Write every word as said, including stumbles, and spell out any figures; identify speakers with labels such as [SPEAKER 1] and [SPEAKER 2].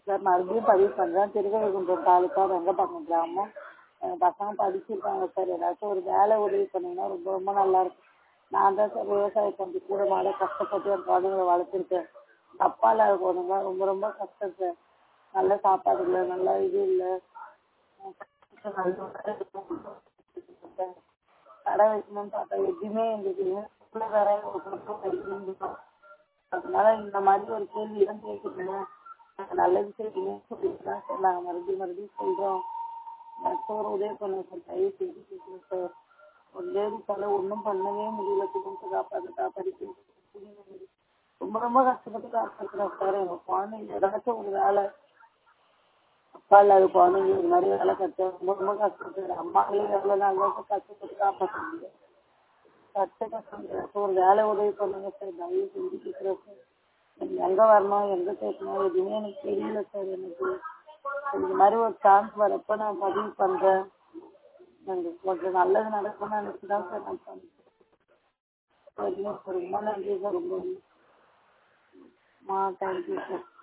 [SPEAKER 1] Sir மறுபடியும் பதிவு பண்ணுறேன். திருக்கழுக்குன்றம் தாலுக்கா வெங்கப்பாக்கம் கிராமம். பசங்க படிச்சிருக்காங்க சார். ஏதாச்சும் ஒரு வேலை உதவி பண்ணிங்கன்னா ரொம்ப ரொம்ப நல்லாயிருக்கும். நான் தான் சார் விவசாயம் கொஞ்சம் கூட மாட கஷ்டப்பட்டு என் குழந்தைங்களை வளர்த்துருக்கேன். அப்பா இல்லாத குழந்தைங்க ரொம்ப ரொம்ப கஷ்டம் சார். நல்ல சாப்பாடு இல்லை, நல்ல இது இல்லை, கடை வைக்கணும்னு பார்த்தா எதுவுமே எங்களுக்கு வேற அதனால இந்த மாதிரி ஒரு கேள்வி தான் கேட்குறீங்க. நல்லது செய்வீங்கன்னு சொல்லிட்டு தான் சார் நாங்கள் மறுபடியும் மறுபடியும் சொல்கிறோம். ஒரு உதவி பண்ணுங்க சார், தயவு செய்து கேட்குறேன் சார். ஒரு லேடிஸால ஒன்றும் பண்ணவே முடியல, குடும்பத்தை காப்பாற்றுட்டா படிக்க ரொம்ப ரொம்ப கஷ்டப்பட்டு காப்பாற்றுறோம் சார். எங்கள் குழந்தைங்க ஏதாச்சும் ஒரு வேலை, அப்பா இல்லாத குழந்தைங்க இது மாதிரி வேலை கற்று ரொம்ப ரொம்ப கஷ்டப்படுறாரு. அம்மாங்களே எவ்வளோ நாள் தான் கஷ்டப்பட்டு காப்பாற்ற முடியும். கஷ்ட கஷ்டம் ஒரு வேலை உதவி பண்ணுங்க சார், தயவு செஞ்சு கேட்குறேன் சார். எனக்கு எங்கே வரணும் எங்கே கேட்கணும் எதுவுமே எனக்கு தெரியல சார். எனக்கு இந்த மாதிரி ஒரு சான்ஸ் வரப்போ நான் பதிவு பண்ணுறேன். எனக்கு கொஞ்சம் நல்லது நடக்கும்னு நினச்சி தான் சார் நான் பண்ணுறேன். ரொம்ப நன்றி சார். ரொம்ப ஆ தேங்க்யூ சார்.